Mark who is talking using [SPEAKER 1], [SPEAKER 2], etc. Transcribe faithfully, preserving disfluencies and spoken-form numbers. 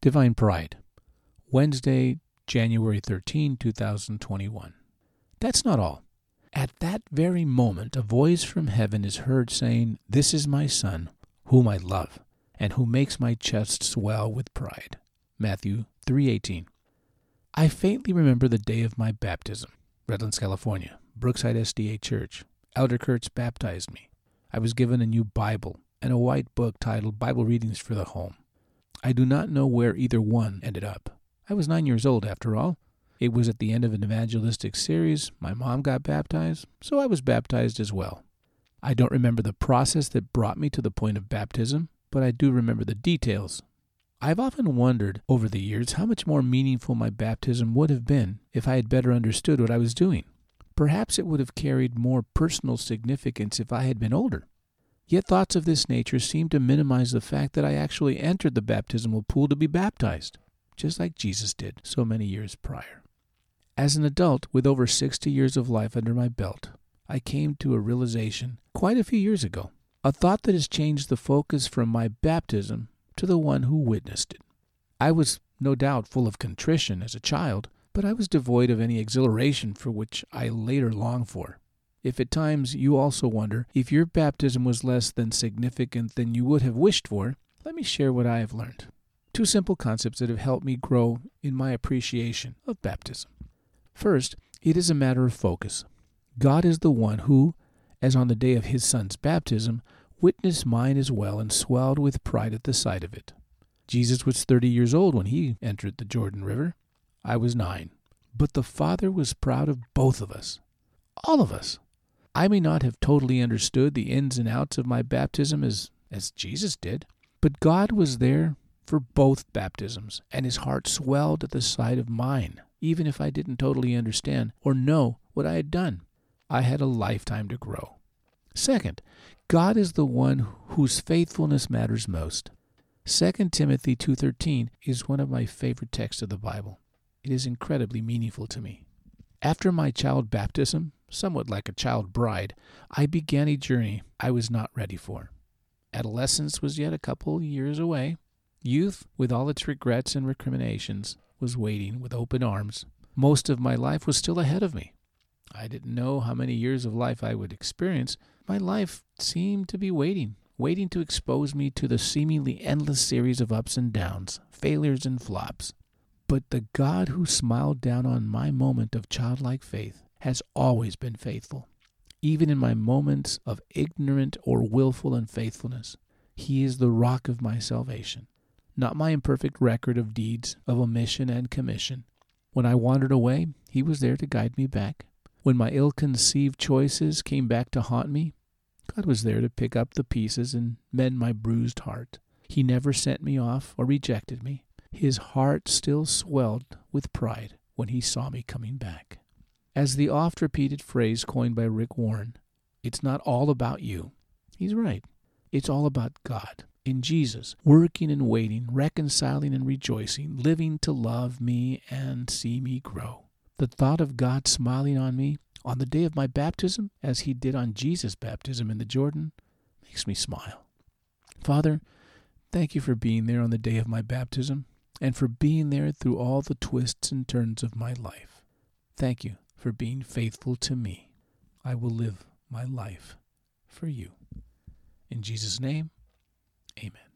[SPEAKER 1] Divine Pride, Wednesday, January thirteenth, two thousand twenty-one. That's not all. At that very moment, a voice from heaven is heard saying, "This is my Son, whom I love, and who makes my chest swell with pride." Matthew three eighteen. I faintly remember the day of my baptism. Redlands, California, Brookside S D A Church. Elder Kurtz baptized me. I was given a new Bible and a white book titled Bible Readings for the Home. I do not know where either one ended up. I was nine years old, after all. It was at the end of an evangelistic series. My mom got baptized, so I was baptized as well. I don't remember the process that brought me to the point of baptism, but I do remember the details. I've often wondered over the years how much more meaningful my baptism would have been if I had better understood what I was doing. Perhaps it would have carried more personal significance if I had been older. Yet thoughts of this nature seem to minimize the fact that I actually entered the baptismal pool to be baptized, just like Jesus did so many years prior. As an adult with over sixty years of life under my belt, I came to a realization quite a few years ago, a thought that has changed the focus from my baptism to the one who witnessed it. I was no doubt full of contrition as a child, but I was devoid of any exhilaration for which I later longed for. If at times you also wonder if your baptism was less than significant than you would have wished for, let me share what I have learned. Two simple concepts that have helped me grow in my appreciation of baptism. First, it is a matter of focus. God is the one who, as on the day of his Son's baptism, witnessed mine as well and swelled with pride at the sight of it. Jesus was thirty years old when he entered the Jordan River. I was nine. But the Father was proud of both of us. All of us. I may not have totally understood the ins and outs of my baptism as, as Jesus did, but God was there for both baptisms, and his heart swelled at the sight of mine, even if I didn't totally understand or know what I had done. I had a lifetime to grow. Second, God is the one whose faithfulness matters most. Second Timothy two thirteen is one of my favorite texts of the Bible. It is incredibly meaningful to me. After my child baptism, somewhat like a child bride, I began a journey I was not ready for. Adolescence was yet a couple years away. Youth, with all its regrets and recriminations, was waiting with open arms. Most of my life was still ahead of me. I didn't know how many years of life I would experience. My life seemed to be waiting, waiting to expose me to the seemingly endless series of ups and downs, failures and flops. But the God who smiled down on my moment of childlike faith has always been faithful. Even in my moments of ignorant or willful unfaithfulness, he is the rock of my salvation, not my imperfect record of deeds of omission and commission. When I wandered away, he was there to guide me back. When my ill-conceived choices came back to haunt me, God was there to pick up the pieces and mend my bruised heart. He never sent me off or rejected me. His heart still swelled with pride when he saw me coming back. As the oft-repeated phrase coined by Rick Warren, it's not all about you. He's right. It's all about God, in Jesus, working and waiting, reconciling and rejoicing, living to love me and see me grow. The thought of God smiling on me on the day of my baptism, as he did on Jesus' baptism in the Jordan, makes me smile. Father, thank you for being there on the day of my baptism, and for being there through all the twists and turns of my life. Thank you for being faithful to me. I will live my life for you. In Jesus' name, amen.